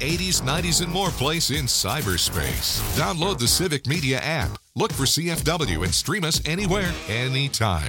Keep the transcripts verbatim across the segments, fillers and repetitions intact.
eighties, nineties, and more place in cyberspace. Download the Civic Media app. Look for C F W and stream us anywhere, anytime.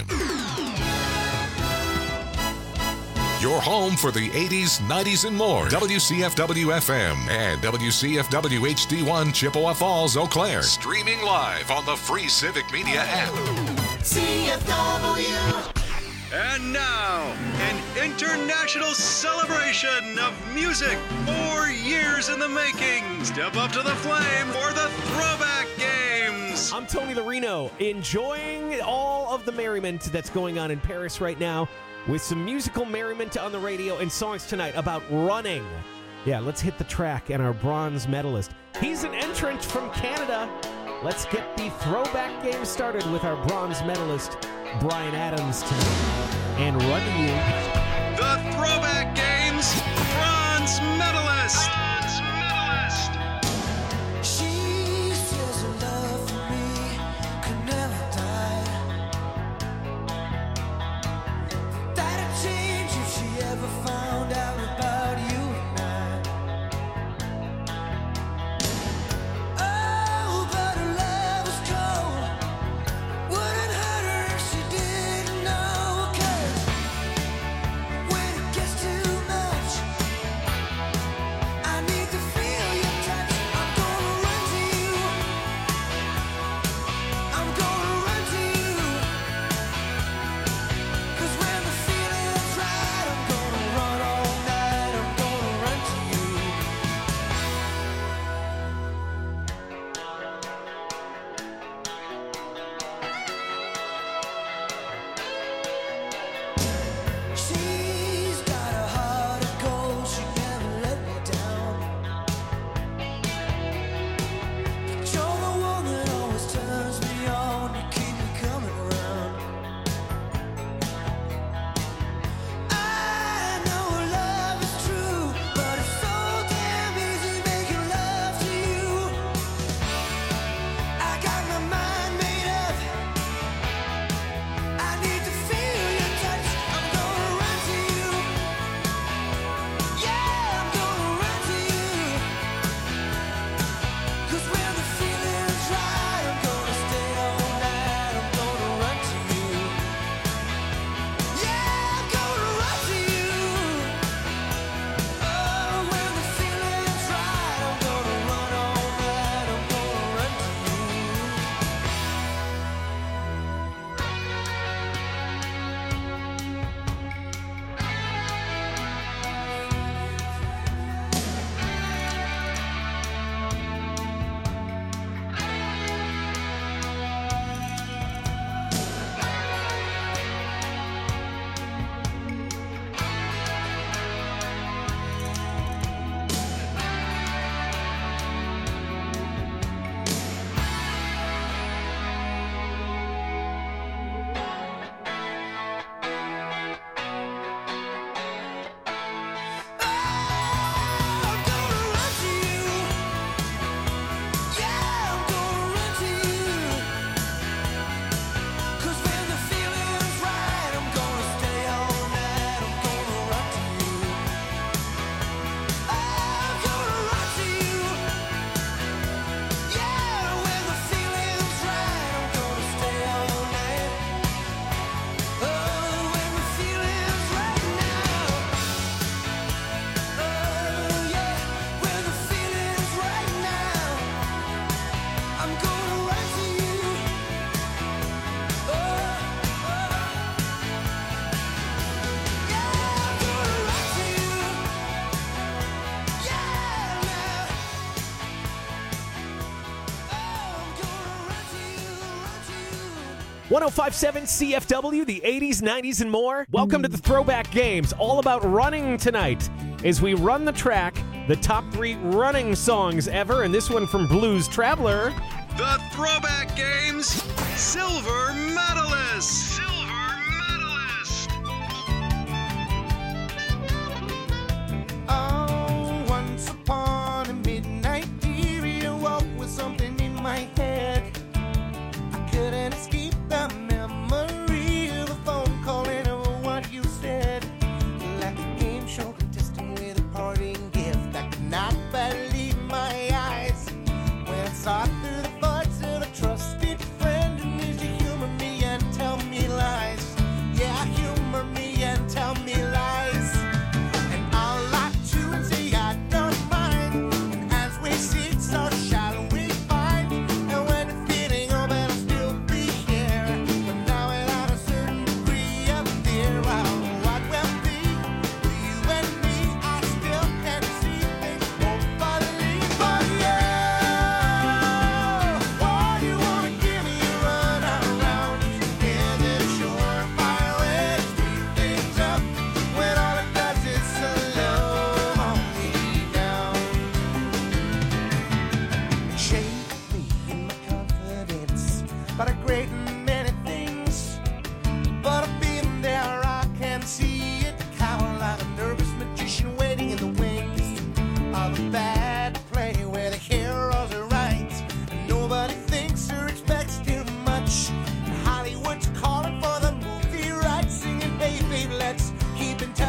Your home for the eighties, nineties, and more. W C F W F M and W C F W H D one Chippewa Falls, Eau Claire. Streaming live on the free Civic Media app. C F W. And now, an international celebration of music. Four years in the making. Step up to the flame for the Throwback Games. I'm Tony Larino, enjoying all of the merriment that's going on in Paris right now with some musical merriment on the radio and songs tonight about running. Yeah, let's hit the track and our bronze medalist. He's an entrant from Canada. Let's get the Throwback Game started with our bronze medalist, Bryan Adams, tonight. And Run to You. The Throwback Games bronze medalist. Bronze medalist. She says her love for me could never die. That'd change if she ever found out about you and I. Oh, but her love was cold. Wouldn't hurt her if she didn't know. 'Cause when it gets too much, I need to feel your touch. I'm gonna run to you. I'm gonna run to you. 'Cause when the feeling's right, I'm gonna run all night. I'm gonna run to you. She's got a heart of gold. She never let me down. But you're the one that always turns me on. You keep me coming around. I know love is true, but it's so damn easy making love to you. I got my mind made up. I need to feel your touch. I'm gonna run to you. Yeah, I'm gonna run to you. 'Cause when the feeling's right, I'm gonna stay all night. I'm gonna run to you. Yeah, I'm gonna run to you. Oh, when the feeling's right, I'm gonna run all night. I'm gonna run to you. I'm gonna run to you. Yeah, I'm gonna run to you. 'Cause when the feeling's right, I'm gonna stay all night. I'm gonna run to you. I'm gonna run to you. Yeah, when the feeling's right, I'm gonna stay all night. Oh, when the feeling's right now. Oh yeah, when the feeling's right now, I'm gonna run to you. Oh, oh. Yeah, I'm gonna run to you. Yeah, now. Oh, I'm gonna run to you, run to you. one oh five point seven C F W, the eighties, nineties, and more. Welcome to the Throwback Games, all about running tonight. As we run the track, the top three running songs ever, and this one from Blues Traveler. The Throwback Games silver medalist. Silver medalist. Oh, once upon a midnight dear, you woke with something in my head. I couldn't escape the memory of a phone call and of what you said. Like a game show contestant with a parting gift. I could not but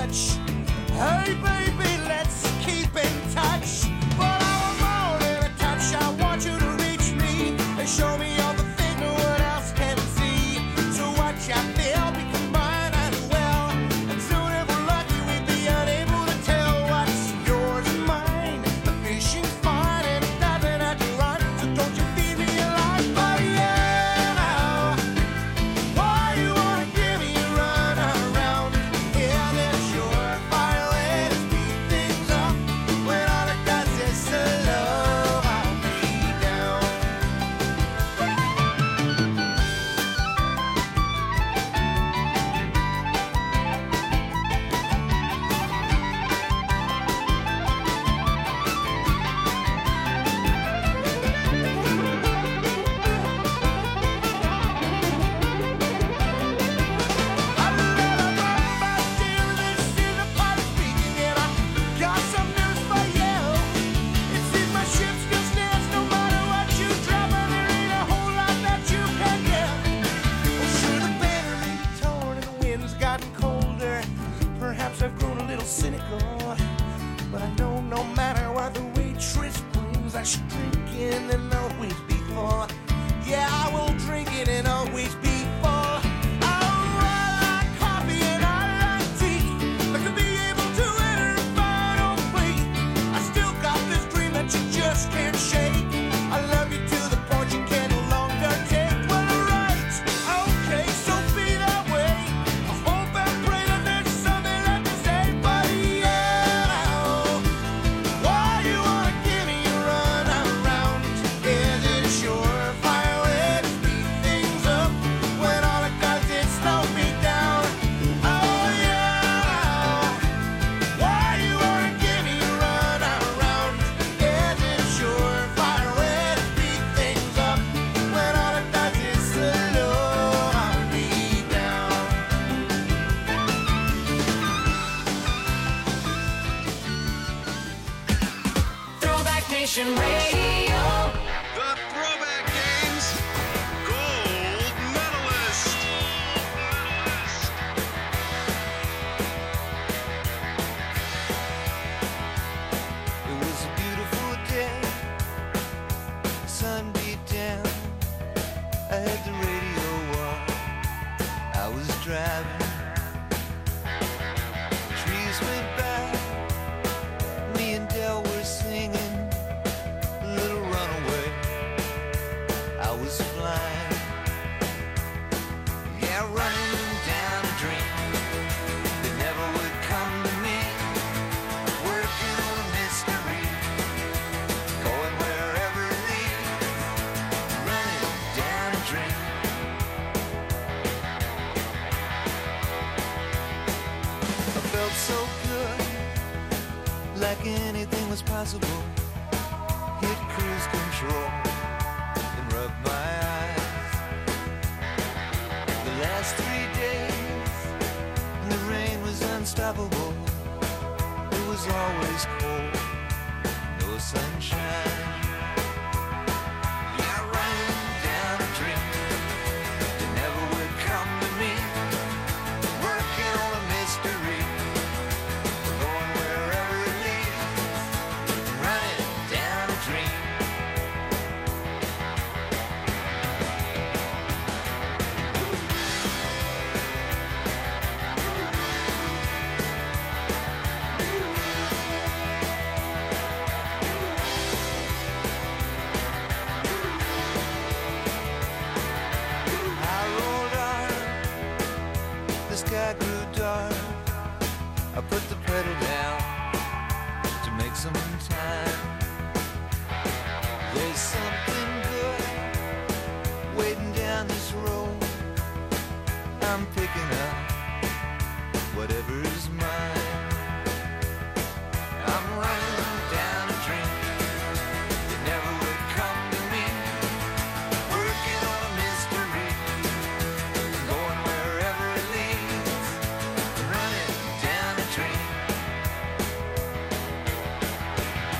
much. Hey baby, let's keep in touch. But I want more than a touch. I want you to reach me and show me all the things no one else can see. So watch out there, become mine as well. And soon if we're lucky, we'd be unable to tell what's yours and mine. The fishing's fine and it doesn't have to run. So don't you feed me a line, but yeah, now. Why you wanna give me a run around? Yeah, that's your fire way to speed things up. When all it does is slow me down. Cynical, but I know no matter what the waitress brings, I should drink in and always be full. Yeah, I will drink it and always be full. I like coffee and I like tea. I could be able to enter a final plea. I still got this dream that you just can't shake. I love you to the point you can no longer take. Well, alright, okay, so be that way. I hope and pray that there's something left to say. But yeah, why you wanna give me a run around? Is it a surefire way to speed things up when all it does is slow me down? Oh yeah, why you wanna give me a run around? Is it a surefire way to speed things up when all it does is slow me down? Throwback Nation Radio. The Throwback Games Gold Medalist. It was a beautiful day, sun beat down. I had the radio on, I was driving. Trees went by, me and Del were singing Little Runaway. I was flying, yeah, running down a dream that never would come to me. Working on a mystery, going wherever it leads, running down a dream. I felt so good, like anything was possible. Hit cruise control and rub my eyes. The last three days, and the rain was unstoppable. It was always cold, no sunshine. Yeah, running down a dream that never would come to me. Working on a mystery, going wherever it leads, running down a dream. I rolled on, the sky grew dark. I put the pedal down to make some time. There's something good waiting down this road. I'm picking up whatever's mine. I'm running down a dream that never would come to me. Working on a mystery, going wherever it leads, running down a dream.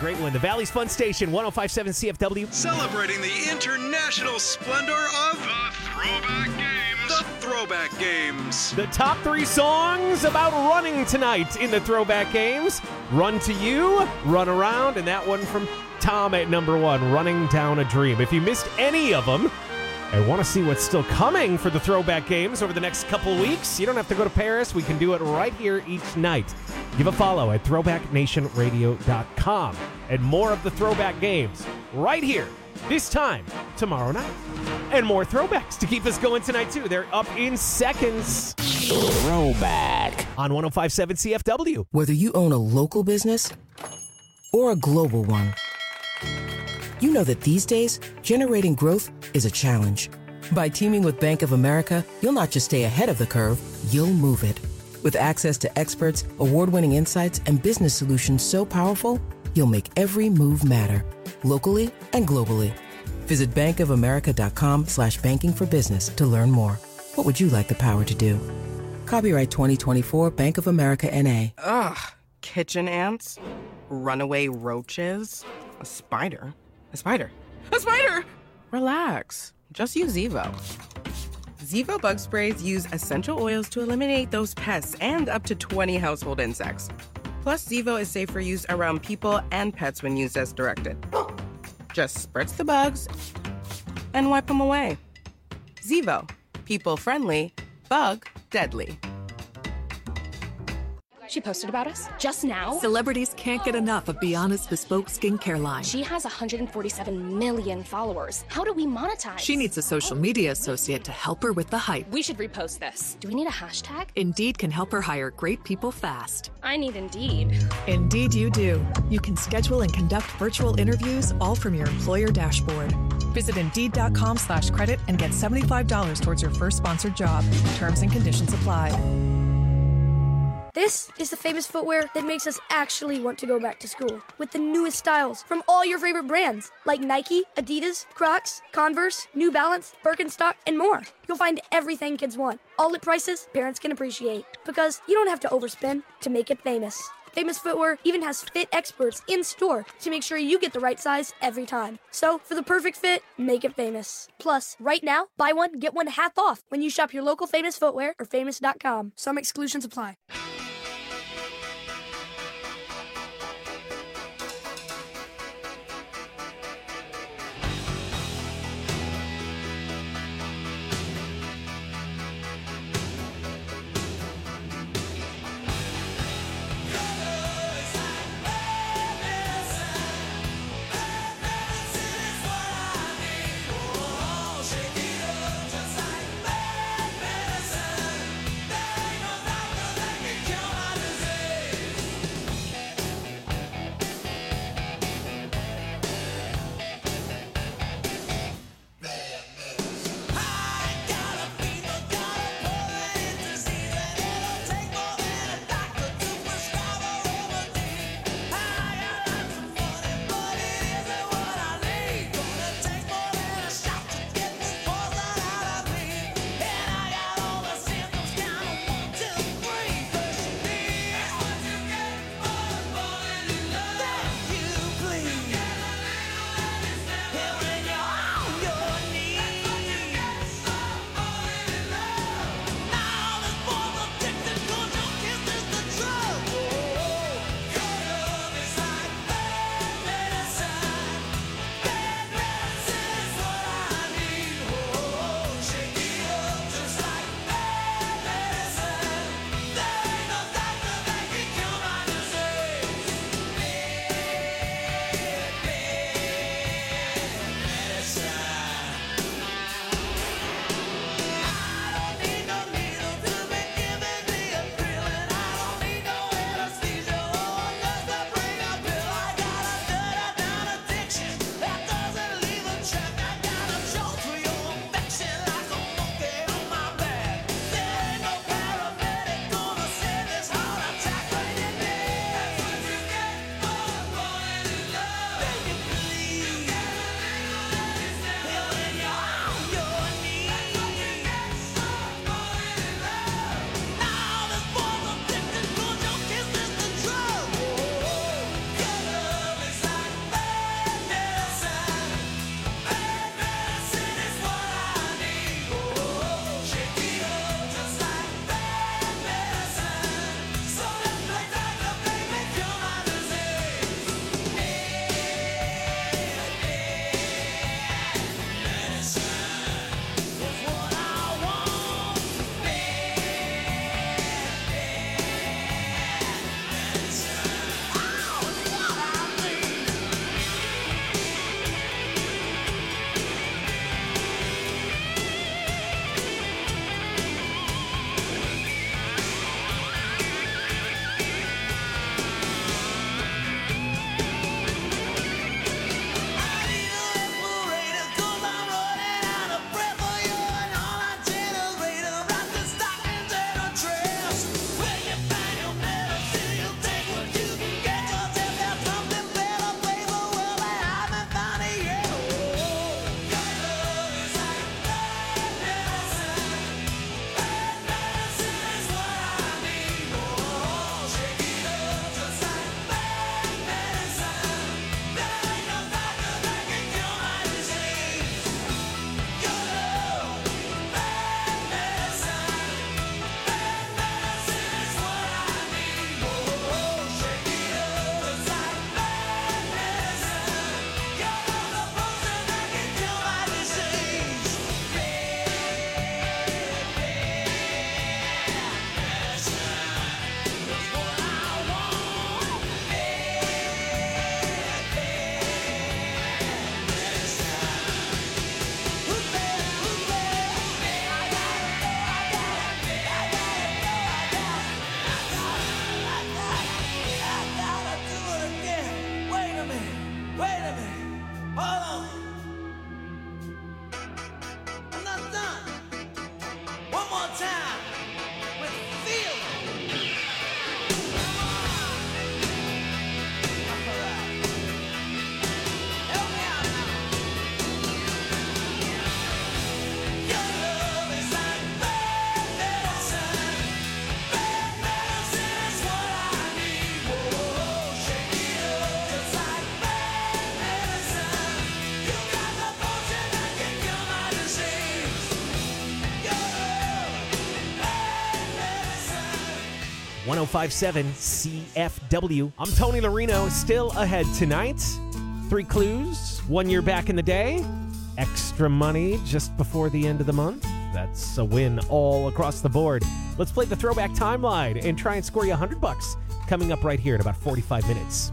great one. The Valley's Fun Station, one oh five point seven C F W. Celebrating the international splendor of the Throwback Games. The Throwback Games. The top three songs about running tonight in the Throwback Games. Run to You, Run Around, and that one from Tom at number one, Running Down a Dream. If you missed any of them and want to see what's still coming for the Throwback Games over the next couple weeks, you don't have to go to Paris. We can do it right here each night. Give a follow at throwback nation radio dot com. And more of the Throwback Games right here, this time tomorrow night. And more throwbacks to keep us going tonight, too. They're up in seconds. Throwback. On one oh five point seven C F W. Whether you own a local business or a global one, you know that these days, generating growth is a challenge. By teaming with Bank of America, you'll not just stay ahead of the curve, you'll move it. With access to experts, award-winning insights, and business solutions so powerful, you'll make every move matter, locally and globally. Visit bankofamerica.com slash banking for business to learn more. What would you like the power to do? Copyright twenty twenty-four Bank of America N A. Ugh, kitchen ants, runaway roaches, a spider. A spider. A spider! Relax. Just use Zevo. Zevo bug sprays use essential oils to eliminate those pests and up to twenty household insects. Plus, Zevo is safe for use around people and pets when used as directed. Just spritz the bugs and wipe them away. Zevo. People friendly, bug deadly. She posted about us just now. Celebrities can't get enough of Biana's bespoke skincare line. She has one hundred forty-seven million followers. How do we monetize? She needs a social media associate to help her with the hype. We should repost this. Do we need a hashtag? Indeed can help her hire great people fast. I need Indeed. Indeed you do. You can schedule and conduct virtual interviews all from your employer dashboard. Visit Indeed.com slash credit and get seventy-five dollars towards your first sponsored job. Terms and conditions apply. This is the famous footwear that makes us actually want to go back to school. With the newest styles from all your favorite brands, like Nike, Adidas, Crocs, Converse, New Balance, Birkenstock, and more. You'll find everything kids want, all at prices parents can appreciate. Because you don't have to overspend to make it famous. Famous Footwear even has fit experts in store to make sure you get the right size every time. So, for the perfect fit, make it famous. Plus, right now, buy one, get one half off when you shop your local Famous Footwear or famous dot com. Some exclusions apply. one oh five point seven C F W. I'm Tony Larino, still ahead tonight. Three clues, one year back in the day, extra money just before the end of the month. That's a win all across the board. Let's play the Throwback Timeline and try and score you one hundred bucks coming up right here in about forty-five minutes.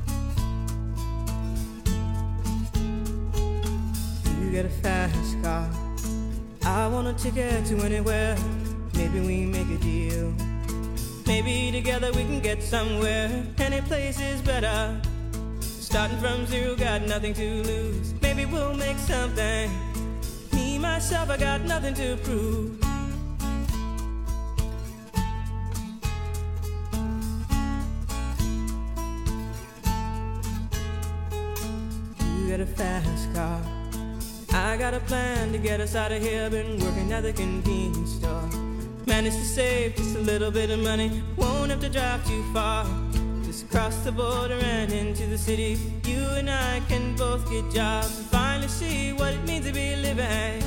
You get a fast car. I want a ticket to anywhere. Maybe we make a deal. Maybe together we can get somewhere. Any place is better. Starting from zero, got nothing to lose. Maybe we'll make something. Me, myself, I got nothing to prove. You got a fast car. I got a plan to get us out of here. Been working at the convenience store. Managed to save just a little bit of money. Won't have to drive too far. Just cross the border and into the city. You and I can both get jobs and finally see what it means to be living.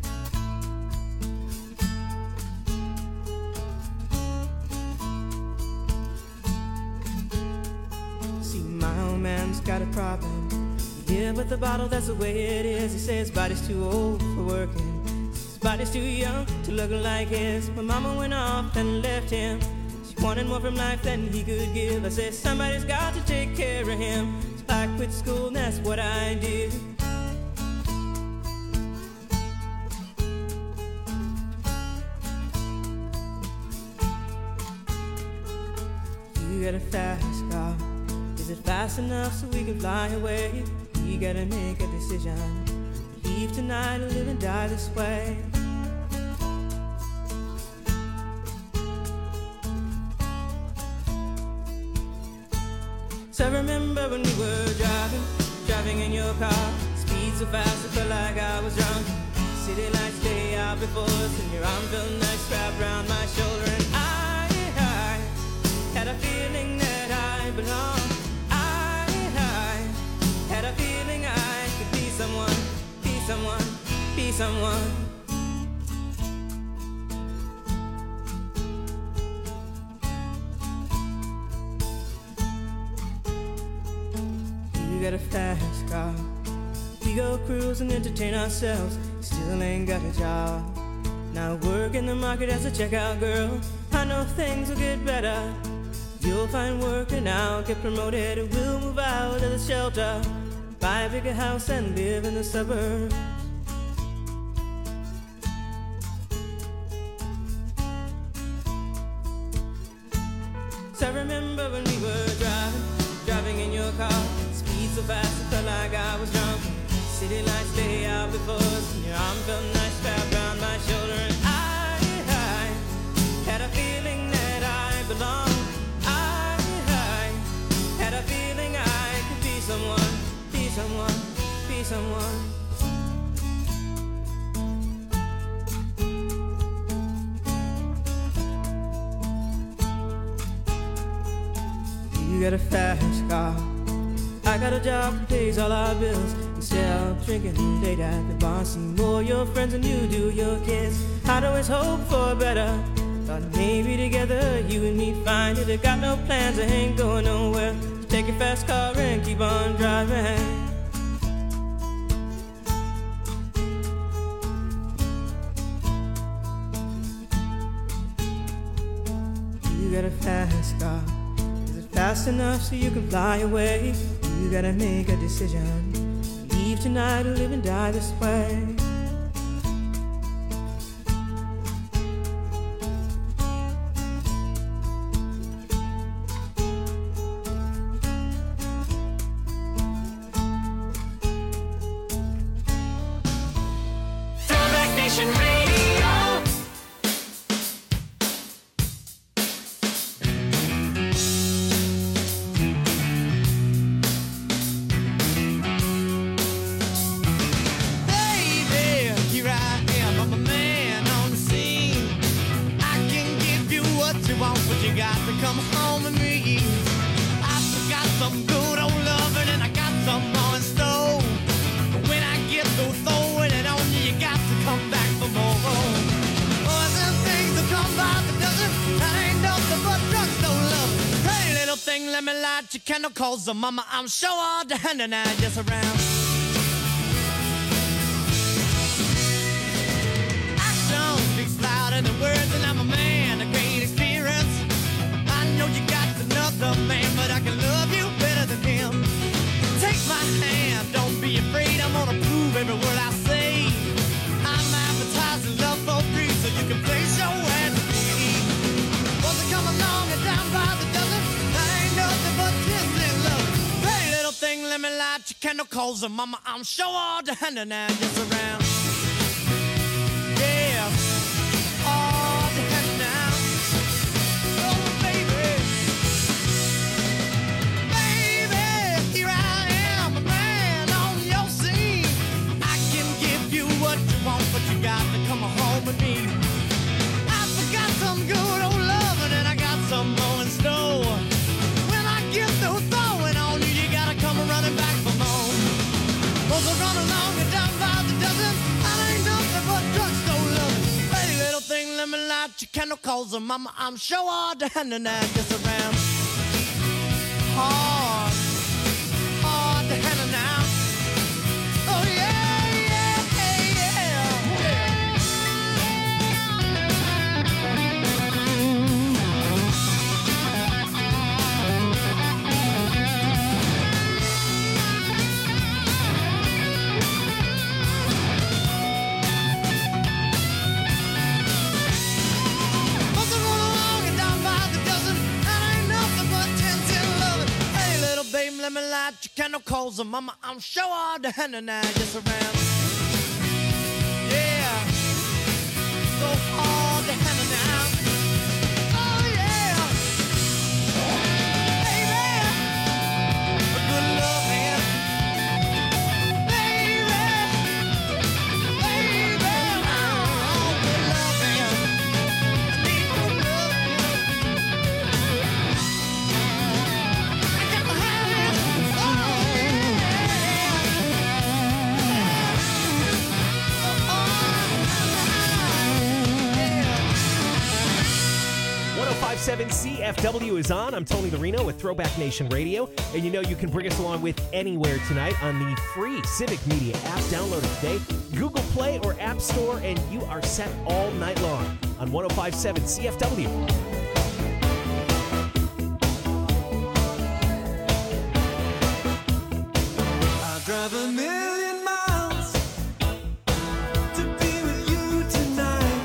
See, my old man's got a problem. Yeah, with the bottle, that's the way it is. He says his body's too old for working. His body's too young to look like his. My mama went off and left him. Wanted more from life than he could give. I said somebody's got to take care of him. So I quit school and that's what I did. You got a fast car. Is it fast enough so we can fly away? We gotta make a decision. Leave tonight or live and die this way. So I remember when we were driving, driving in your car. Speed so fast I felt like I was drunk. City lights day out before us, and your arm felt nice wrapped around my shoulder. And I, I had a feeling that I belonged. I, I had a feeling I could be someone, be someone, be someone. We got a fast car. We go cruise and entertain ourselves. Still ain't got a job. Now work in the market as a checkout girl. I know things will get better. You'll find work and I'll get promoted. And we'll move out of the shelter, buy a bigger house and live in the suburbs. So I remember when we were driving, driving in your car. So fast it felt like I was drunk. City lights lay out before us, and your arm felt nice wrapped around my shoulder. And I, I had a feeling that I belonged. I, I had a feeling I could be someone, be someone, be someone. You got a fast car. I got a job that pays all our bills. Instead of drinking late at the bar, see more your friends than you do your kids. I'd always hope for better. Thought maybe together you and me find it. I got no plans, I ain't going nowhere. So take your fast car and keep on driving. You got a fast car. Is it fast enough so you can fly away? You gotta make a decision. Leave tonight or live and die this way. Throwback Nation Radio. Come home with me. I forgot some good old loving and I got some more in store. But when I get through throwing it on you, you got to come back for more. Oh, them things that come by the dozen, that ain't nothing but drugstore love. let me light your candle, cause the mama, I'm sure all the hand and I just around. Action speaks louder than words, and I'm a man of great experience. I know you got another man, but I can love you better than him. Take my hand, don't be afraid, I'm gonna prove every word I say. I'm advertising love for free, so you can place your hand to me. Once I come along and down by the dozen, I ain't nothing but kissing love. Hey, little thing, let me light your candle, cause the mama, I'm sure all the hand and I just around. Yeah, all the hand now. Oh, baby. Baby, here I am, a man on your scene. I can give you what you want, but you got to come home with me. I forgot some good old loving, and I got some more in store. When I get through throwing on you, you gotta come running back for more. Cause I run along and down by the dozen, I ain't nothing but drugstore loving. Hey, little thing, let me light your candle, cause the mama, I'm sure all the hand and I just around. Hard, hard the hand and now. Oh yeah, yeah, let me light your candle, cause the mama, I'm sure all the hand and I just around. Yeah, so all the hand and now. Oh yeah, baby, a good loving, baby, baby, oh, good loving, I need good loving. I got the hand. one oh five point seven C F W is on. I'm Tony Larino with Throwback Nation Radio. And you know you can bring us along with anywhere tonight on the free Civic Media app. Download it today. Google Play or App Store, and you are set all night long on one oh five point seven C F W. I drive a million miles to be with you tonight.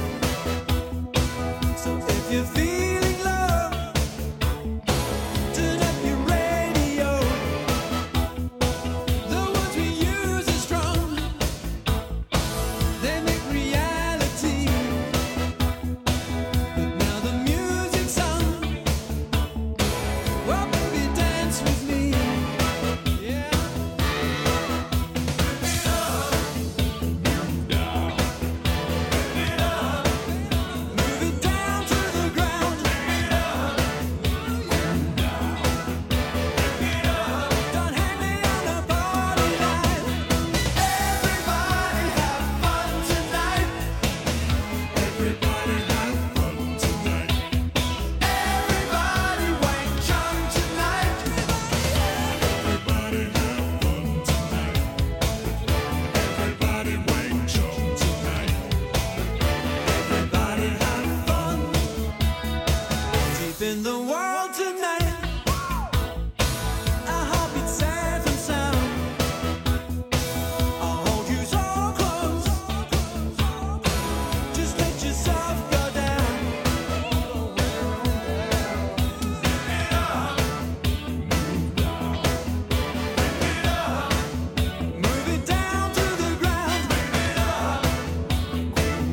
So if you're feeling love, turn up your radio. The words we use are strong, they make reality. But now the music's on. Well, baby, dance with me. Yeah. In the world tonight, our heartbeat safe and sound. I'll hold you so close, just let yourself go down. Move it down to the ground.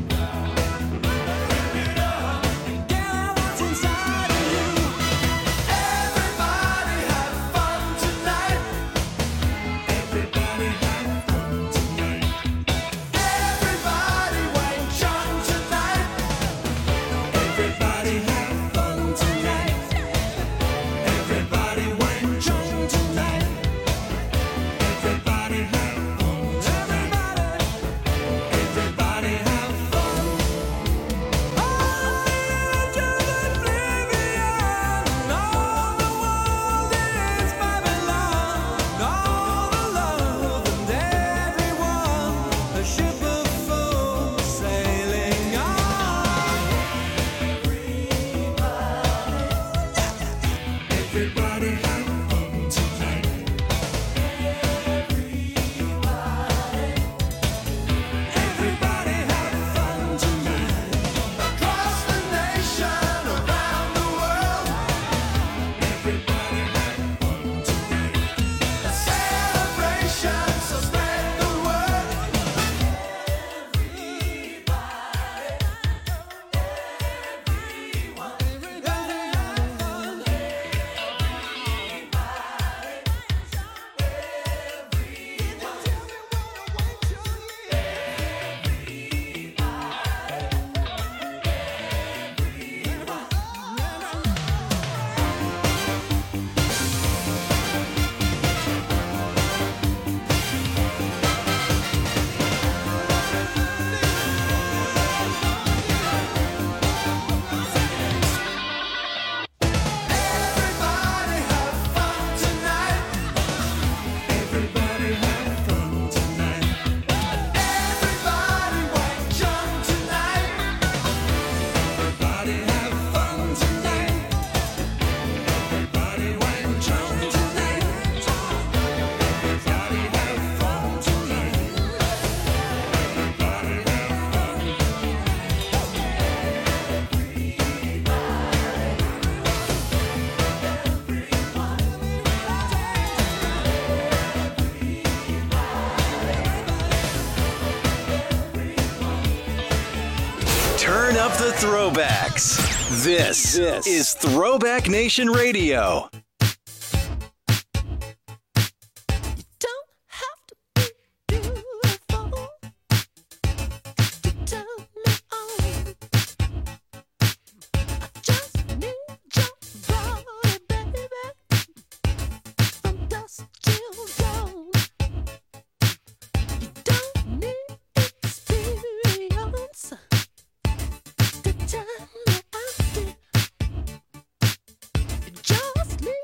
Get out what's inside of you. Everybody have fun tonight. Everybody have fun tonight. Across the nation, around the world. Everybody have fun tonight. A celebration, so spread the word. Everybody, everyone, everybody have fun. Everybody have fun tonight. Everybody have fun tonight. Everybody white jump tonight. Everybody have fun tonight. Everybody white jump tonight. Everybody have fun tonight. Everybody have Turn up the throwbacks. This, this is Throwback Nation Radio. Just need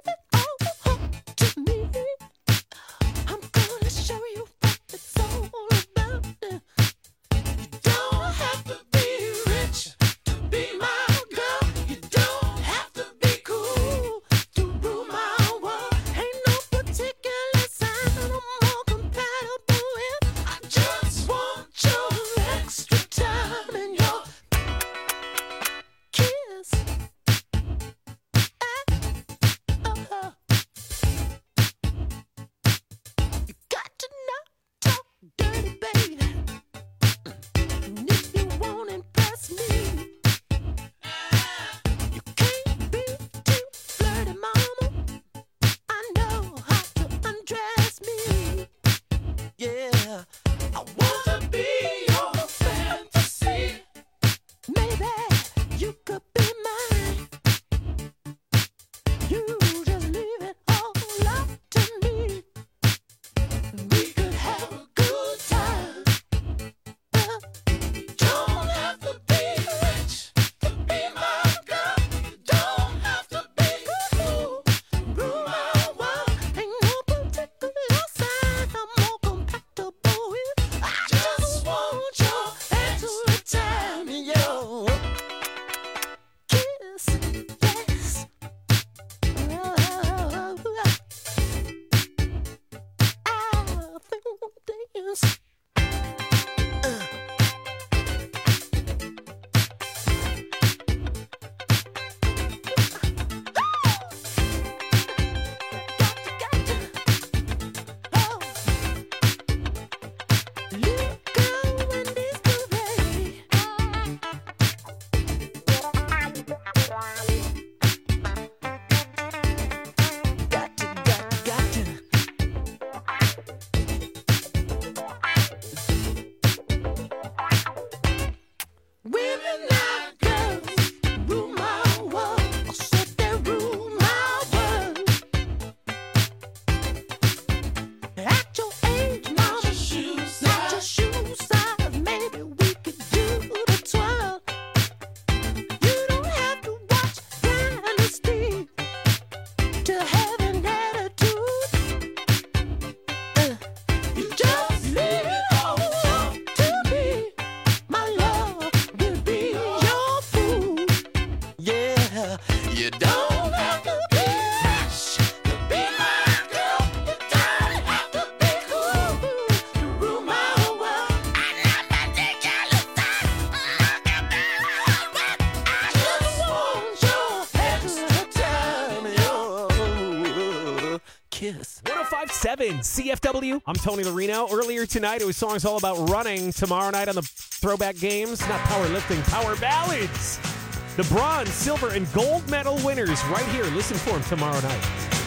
kiss. one oh five point seven C F W. I'm Tony Larino. Earlier tonight, it was songs all about running. Tomorrow night on the Throwback Games, not powerlifting, power ballads. The bronze, silver, and gold medal winners right here. Listen for them tomorrow night.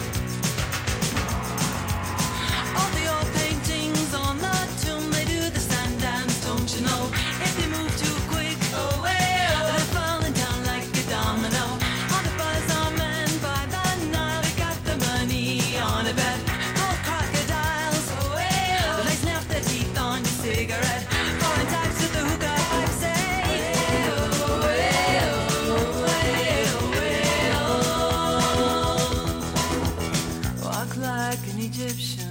All the old paintings on the tomb, they do the sand dance, don't you know? If they move too quick, oh, well, they're falling down like a domino. All the buzz are men by the Nile, they got the money on a bet. Gold crocodiles, oh, well, they snap their teeth on your cigarette. Foreign types with the hookah pipe say, well, well, well, well. Walk like an Egyptian.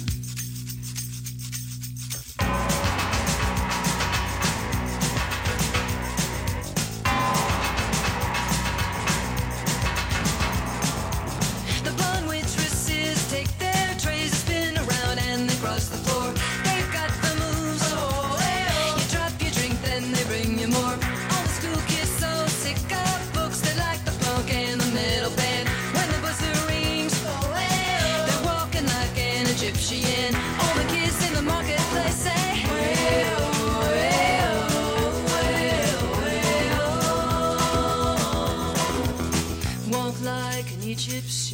The blonde waitresses take their trays, spin around and they cross the floor. They've got the moves, oh, well. You drop your drink, then they bring you more. All the school kids so sick of books, they like the punk and the metal band. When the buzzer rings, oh, well, they're walking like an Egyptian. All the kids in the marketplace say, well, well, well, well. Walk like an Egyptian.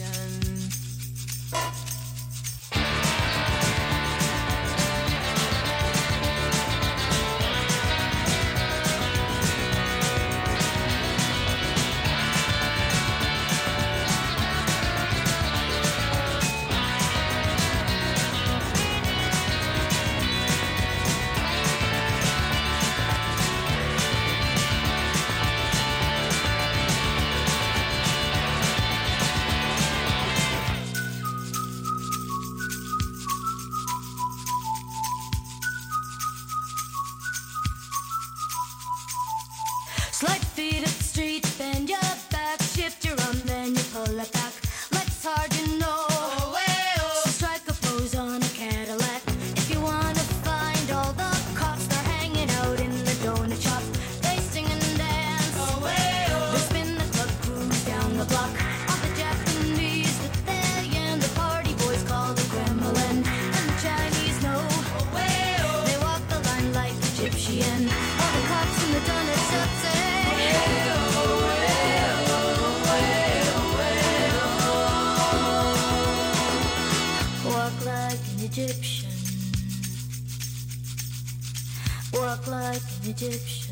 Slide feet up the street, bend your back, shift your arm, then you pull it back. Let's hard, you know. Oh, well. So strike a pose on a Cadillac. If you wanna find all the cops, they're hanging out in the donut shop. They sing and dance. Oh, well. They spin the club cruise down the block. All the Japanese that they and the party boys call the Kremlin. And the Chinese know. Oh, well. They walk the line like Egyptian. All the cops in the donut shop say, walk like an Egyptian. Walk like an Egyptian.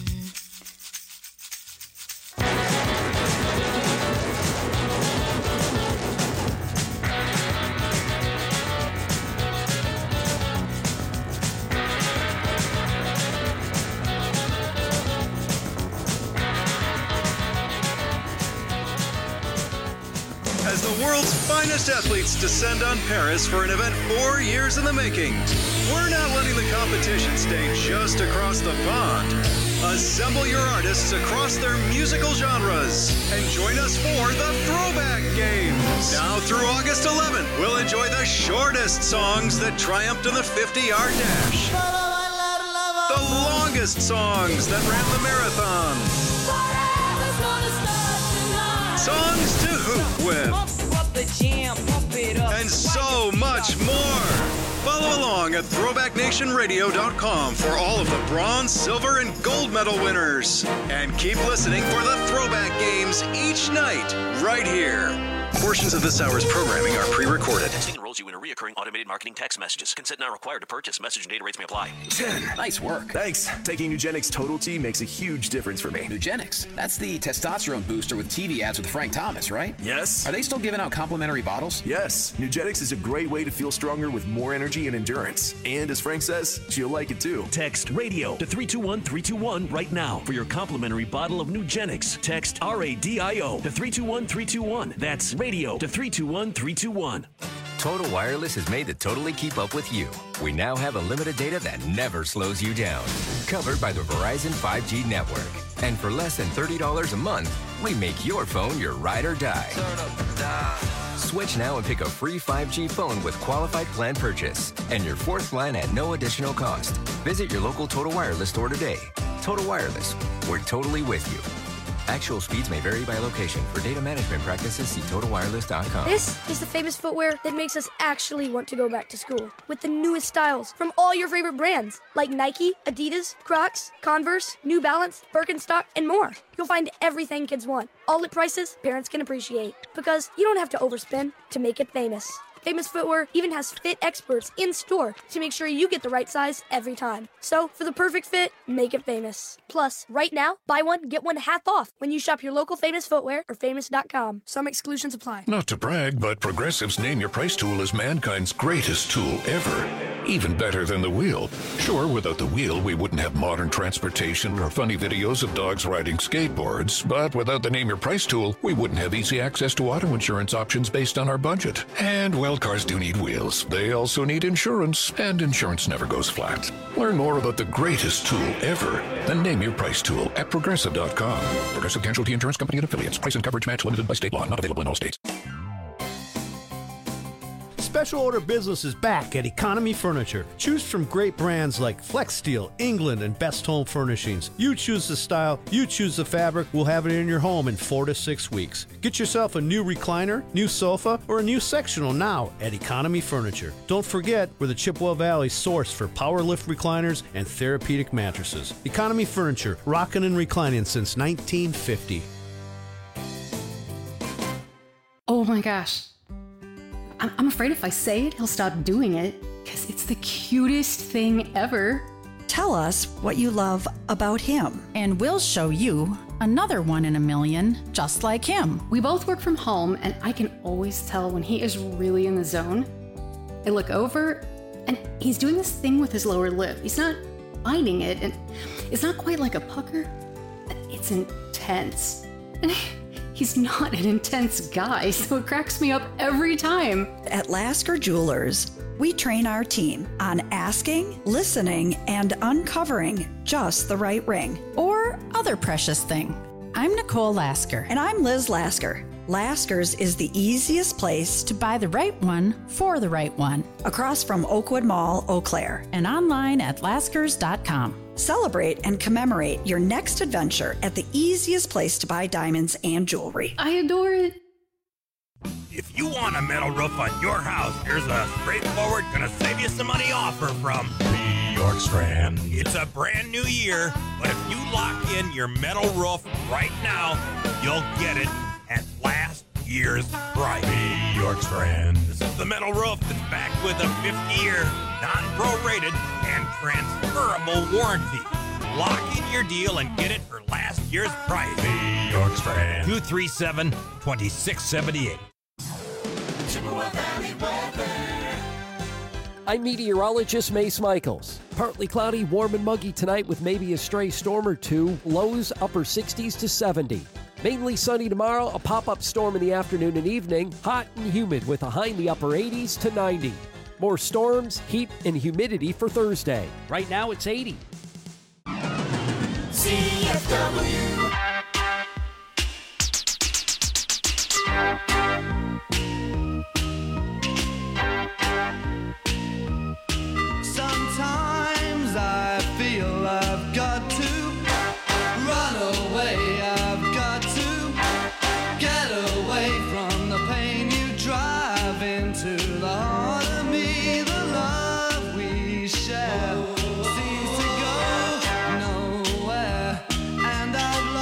As the world's finest athletes descend on Paris for an event four years in the making, we're not letting the competition stay just across the pond. Assemble your artists across their musical genres and join us for the Throwback Games. Now through August eleventh, we'll enjoy the shortest songs that triumphed in the fifty-yard dash, the longest songs that ran the marathon, songs to hoop with, and so much more. Follow along at throwback nation radio dot com for all of the bronze, silver, and gold medal winners. And keep listening for the Throwback Games each night, right here. Portions of this hour's programming are pre-recorded. Texting enrolls you in a reoccurring automated marketing text messages. Consent not required to purchase. Message and data rates may apply. ten. Nice work. Thanks. Taking Nugenix Total T makes a huge difference for me. Nugenix? That's the testosterone booster with T V ads with Frank Thomas, right? Yes. Are they still giving out complimentary bottles? Yes. Nugenix is a great way to feel stronger with more energy and endurance. And as Frank says, you'll like it too. Text radio to three two one three two one right now for your complimentary bottle of Nugenix. Text R A D I O to three two one three two one. That's radio to three two one three two one. Total Wireless is made to totally keep up with you. We now have unlimited data that never slows you down. Covered by the Verizon five G network. And for less than thirty dollars a month, we make your phone your ride or die. Switch now and pick a free five G phone with qualified plan purchase. And your fourth line at no additional cost. Visit your local Total Wireless store today. Total Wireless, we're totally with you. Actual speeds may vary by location. For data management practices, see total wireless dot com. This is the famous footwear that makes us actually want to go back to school. With the newest styles from all your favorite brands, like Nike, Adidas, Crocs, Converse, New Balance, Birkenstock, and more. You'll find everything kids want, all at prices parents can appreciate. Because you don't have to overspend to make it famous. Famous Footwear even has fit experts in store to make sure you get the right size every time. So, for the perfect fit, make it famous. Plus, right now, buy one, get one half off when you shop your local Famous Footwear or famous dot com. Some exclusions apply. Not to brag, but Progressive's Name Your Price tool is mankind's greatest tool ever. Even better than the wheel. Sure, without the wheel, we wouldn't have modern transportation or funny videos of dogs riding skateboards. But without the Name Your Price tool, we wouldn't have easy access to auto insurance options based on our budget. And, well, cars do need wheels. They also need insurance, and insurance never goes flat. Learn more about the greatest tool ever, the Name Your Price tool at Progressive dot com. Progressive Casualty Insurance Company and Affiliates. Price and coverage match limited by state law. Not available in all states. Special order business is back at Economy Furniture. Choose from great brands like Flex Steel, England, and Best Home Furnishings. You choose the style, you choose the fabric, we'll have it in your home in four to six weeks. Get yourself a new recliner, new sofa, or a new sectional now at Economy Furniture. Don't forget, we're the Chippewa Valley source for power lift recliners and therapeutic mattresses. Economy Furniture, rockin' and reclining since nineteen fifty. Oh my gosh. I'm, I'm afraid if I say it, he'll stop doing it, because it's the cutest thing ever. Tell us what you love about him, and we'll show you another one in a million just like him. We both work from home, and I can always tell when he is really in the zone. I look over, and he's doing this thing with his lower lip. He's not biting it, and it's not quite like a pucker. It's intense. And he's not an intense guy, so it cracks me up every time. At Lasker Jewelers, we train our team on asking, listening, and uncovering just the right ring. Or other precious thing. I'm Nicole Lasker. And I'm Liz Lasker. Lasker's is the easiest place to buy the right one for the right one. Across from Oakwood Mall, Eau Claire. And online at laskers dot com. Celebrate and commemorate your next adventure at the easiest place to buy diamonds and jewelry. I adore it. If you want a metal roof on your house, here's a straightforward, gonna save you some money offer from Bjorkstrand. It's a brand new year, but if you lock in your metal roof right now, you'll get it at last year's price. Bjorkstrand. This is the metal roof that's backed with a fifty-year, non-prorated, and transferable warranty. Lock in your deal and get it for last year's price. Bjorkstrand. two three seven, two six seven eight. I'm meteorologist Mace Michaels. Partly cloudy, warm and muggy tonight with maybe a stray storm or two. Lows upper sixties to seventy. Mainly sunny tomorrow, a pop-up storm in the afternoon and evening. Hot and humid with a high in the upper eighties to ninety. More storms, heat, and humidity for Thursday. Right now it's eighty. C F W. Sometimes I feel I've got to run away. I've got to get away from the pain you drive into the heart of me. The love we share seems to go nowhere, and I've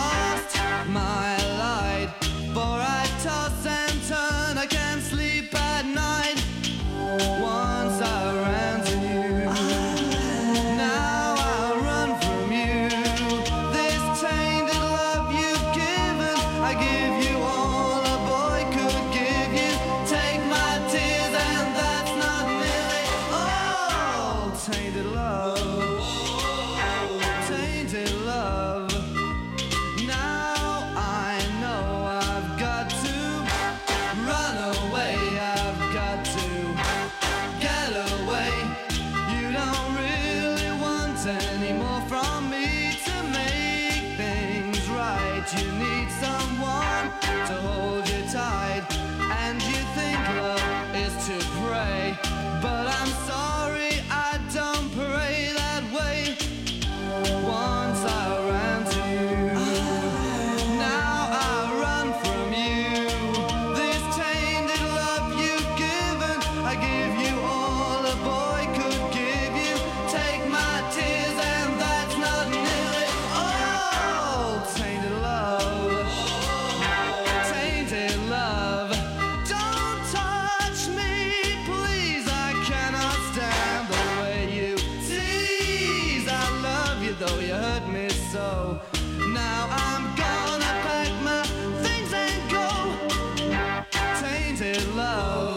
tainted love,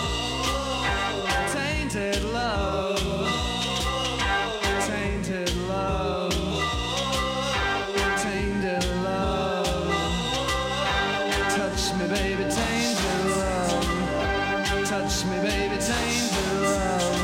tainted love, tainted love, tainted love. Touch me, baby, tainted love. Touch me, baby, tainted love.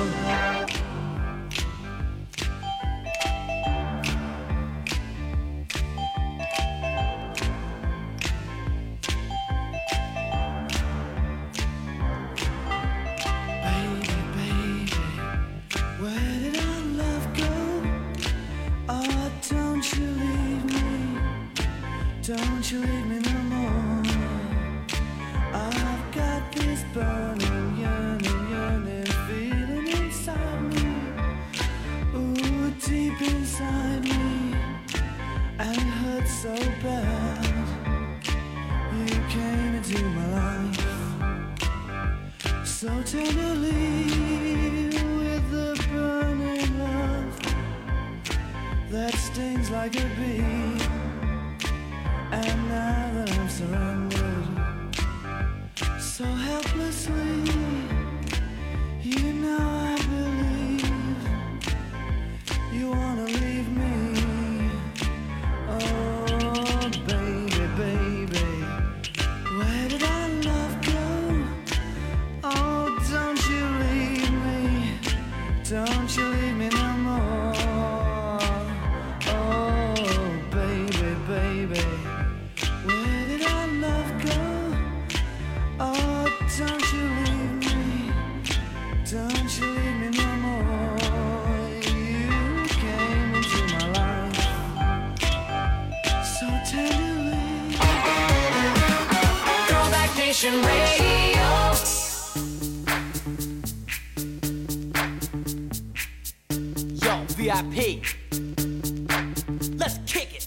Don't you leave me no more. I've got this burning, yearning, yearning feeling inside me. Ooh, deep inside me. And it hurts so bad. You came into my life so tenderly with the burning love that stings like a bee. And now that I'm surrendered so helplessly, you know I believe you wanna leave me. Oh, baby, baby, where did our love go? Oh, don't you leave me, don't you leave me no more. Oh, baby, baby, where did our love go? Oh, don't you leave me, don't you leave me no more. You came into my life so tenderly. Throwback Nation Radio. Yo, V I P. Let's kick it.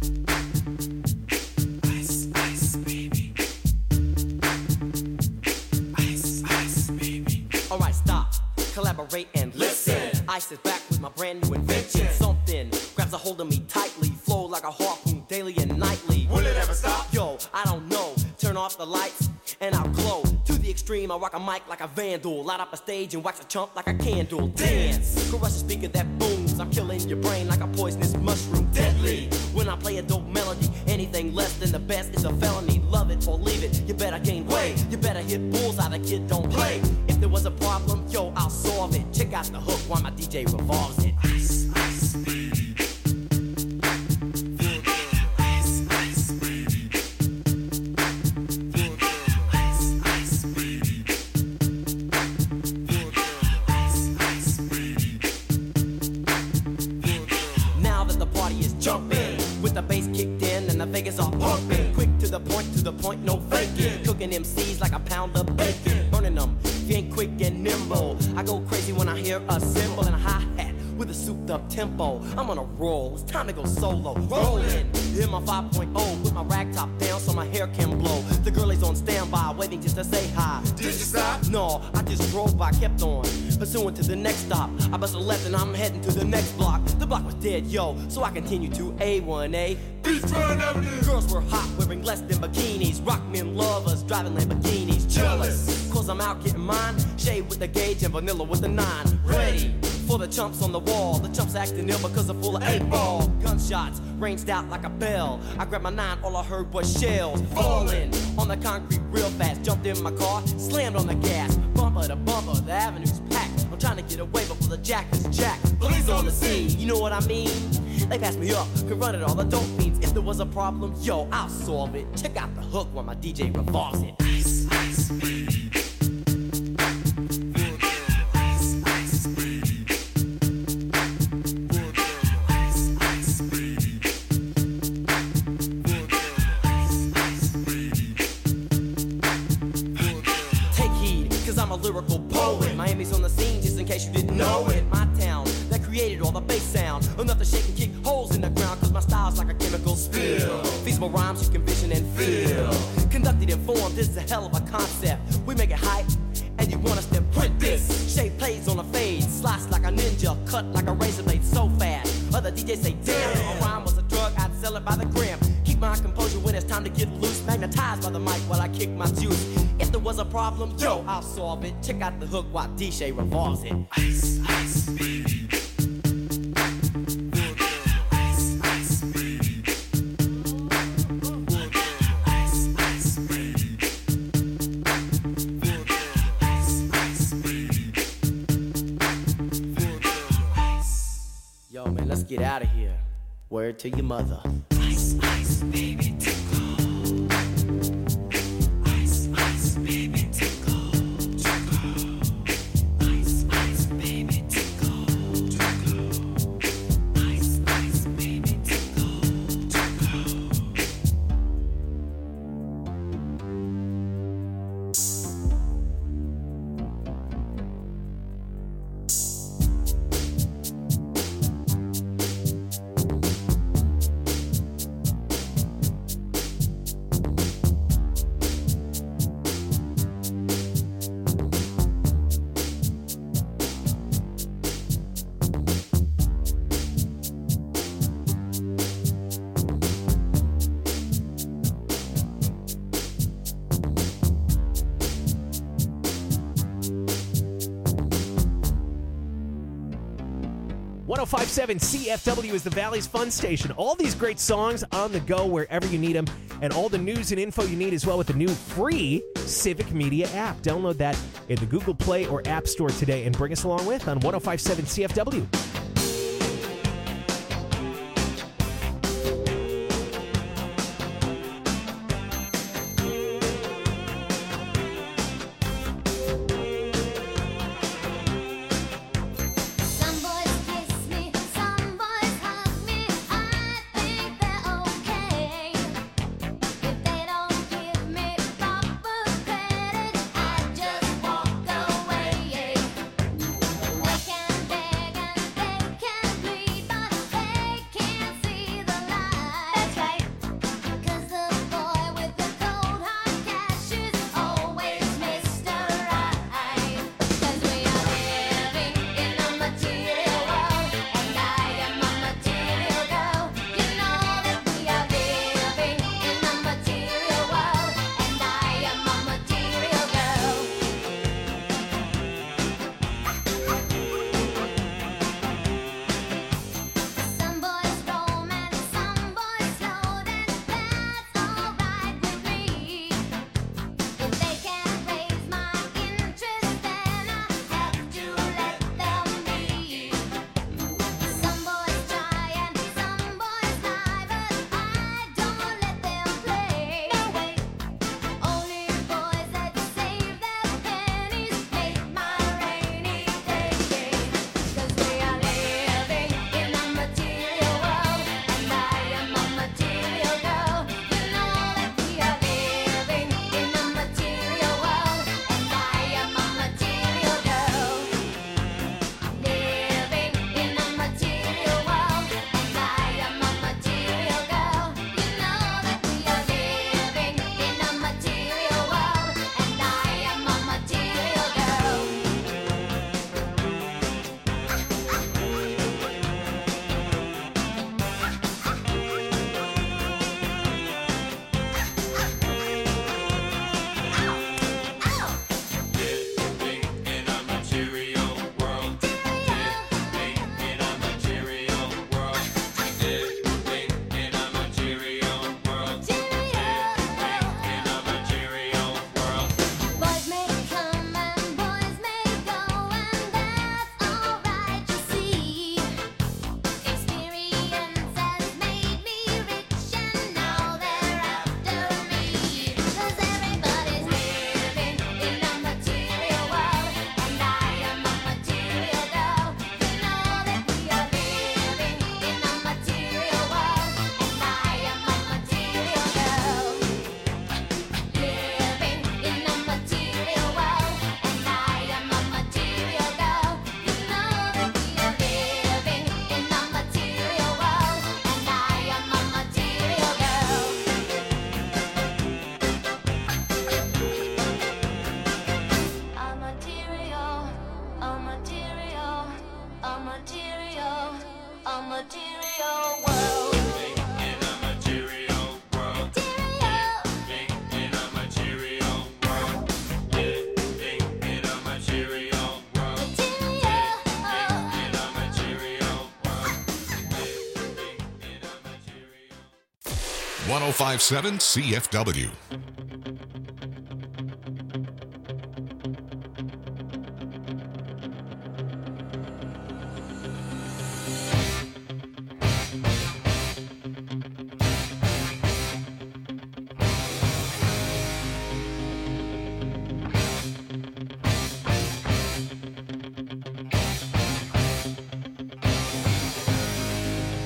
Collaborate and listen. Ice is back with my brand new invention. Something grabs a hold of me tightly, flow like a harpoon daily and nightly. Will it ever stop? Yo, I don't know. Turn off the lights and I'll glow. To the extreme, I rock a mic like a vandal. Light up a stage and wax a chump like a candle. Dance, crush a speaker that booms. I'm killing your brain like a poisonous mushroom. Deadly, when I play a dope melody. Anything less than the best is a felony. Love it or leave it, you better gain weight. You better hit bullseye, the kid don't play. If there was a problem, yo, I'll solve it. Check out the hook while my D J revolves it. Ice, ice, baby. Ice, ice, baby. Ice, ice, baby. Ice, ice, baby. Now that the party is jumping, with the bass kicked in and the Vegas are pumping. Quick to the point, to the point, no faking. Cooking M Cs like a pound of bacon. Burning them, if you ain't quick and nimble. I go crazy when I hear a cymbal and a hi-hat with a souped up tempo. I'm on a roll, it's time to go solo. Rolling, hit my five point oh with my rag top down so my hair can blow. The girl is on standby, waiting just to say hi. Did you stop? No, I just drove by, kept on, pursuing to the next stop. I bust a left and I'm heading to the next block. The block was dead, yo, so I continue to A one A. Beachfront Avenue. Girls were hot, wearing less than bikinis. Rock men lovers, driving Lamborghinis. Jealous, cause I'm out getting mine. Shade with the gauge and vanilla with the nine. Ready for the chumps on the wall. The chumps acting ill because they're full of eight ball. Gunshots ranged out like a bell. I grabbed my nine, all I heard was shells falling on the concrete real fast. Jumped in my car, slammed on the gas. Bumper to bumper, the avenue's packed. I'm trying to get away before the jack is jacked. Police on the scene, you know what I mean? They passed me up, could run it all, the dope fiends. If there was a problem, yo, I'll solve it. Check out the hook while my D J revolves it. Ice, ice, baby. Ice, ice, baby. Ice, ice, baby. Ice, ice, baby. Take heed, cause I'm a lyrical poet. Miami's on the scene, just in case you didn't know it. My town, that created all the bass sound. Enough to shake and kick holes in the ground, cause my style's like a chemical spill. Feasible rhymes you can vision and feel. Conducted in form, this is a hell of a concept. We make it hype, and you want us to print this. Shape plays on a fade, slice like a ninja, cut like a razor blade so fast. Other D Js say, damn, if a rhyme was a drug, I'd sell it by the gram. Keep my composure when it's time to get loose. Magnetized by the mic while I kick my juice. If there was was a problem? Yo, I'll solve it. Check out the hook while D J revolves it. Ice, ice, baby. Ice, ice, baby. Ice, ice, baby. Ice, ice, baby. Yo, man, let's get out of here. Word to your mother. Ice, ice, baby, tickle. Ice, ice, baby, tickle. Tickle. Ice, ice, baby, tickle. Tickle. Ice, ice, baby, tickle. Tickle. one oh five point seven C F W is the Valley's Fun Station. All these great songs on the go wherever you need them, and all the news and info you need as well with the new free Civic Media app. Download that in the Google Play or App Store today and bring us along with on one oh five point seven C F W. They can beg and beg. one oh five point seven C F W.